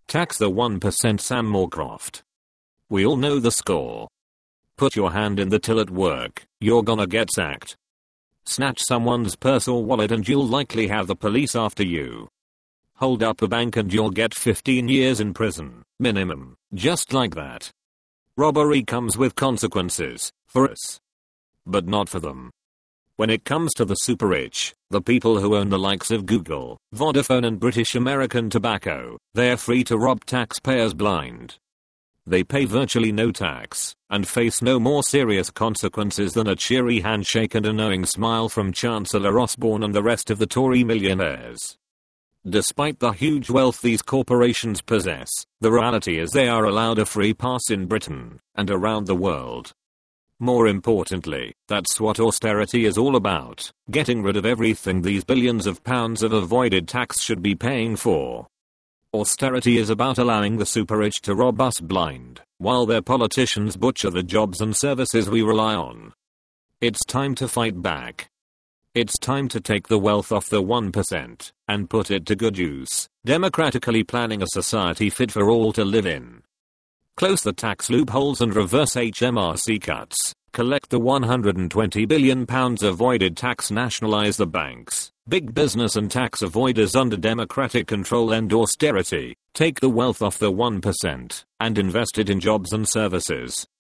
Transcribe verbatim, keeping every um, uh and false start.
Tax the one percent. Sam Moorcroft. We all know the score. Put your hand in the till at work, you're gonna get sacked. Snatch someone's purse or wallet and you'll likely have the police after you. Hold up a bank and you'll get fifteen years in prison, minimum, just like that. Robbery comes with consequences, for us. But not for them. When it comes to the super rich, the people who own the likes of Google, Vodafone and British American Tobacco, they're free to rob taxpayers blind. They pay virtually no tax, and face no more serious consequences than a cheery handshake and a knowing smile from Chancellor Osborne and the rest of the Tory millionaires. Despite the huge wealth these corporations possess, the reality is they are allowed a free pass in Britain, and around the world. More importantly, that's what austerity is all about, getting rid of everything these billions of pounds of avoided tax should be paying for. Austerity is about allowing the super rich to rob us blind, while their politicians butcher the jobs and services we rely on. It's time to fight back. It's time to take the wealth off the one percent, and put it to good use, democratically planning a society fit for all to live in. Close the tax loopholes and reverse H M R C cuts, collect the one hundred twenty billion pounds avoided tax, nationalize the banks, big business and tax avoiders under democratic control, and austerity, take the wealth off the one percent, and invest it in jobs and services,